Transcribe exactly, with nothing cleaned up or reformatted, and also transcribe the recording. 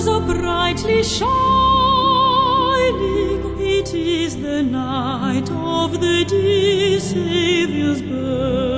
so brightly shining, it is the night of the dear Saviour's birth.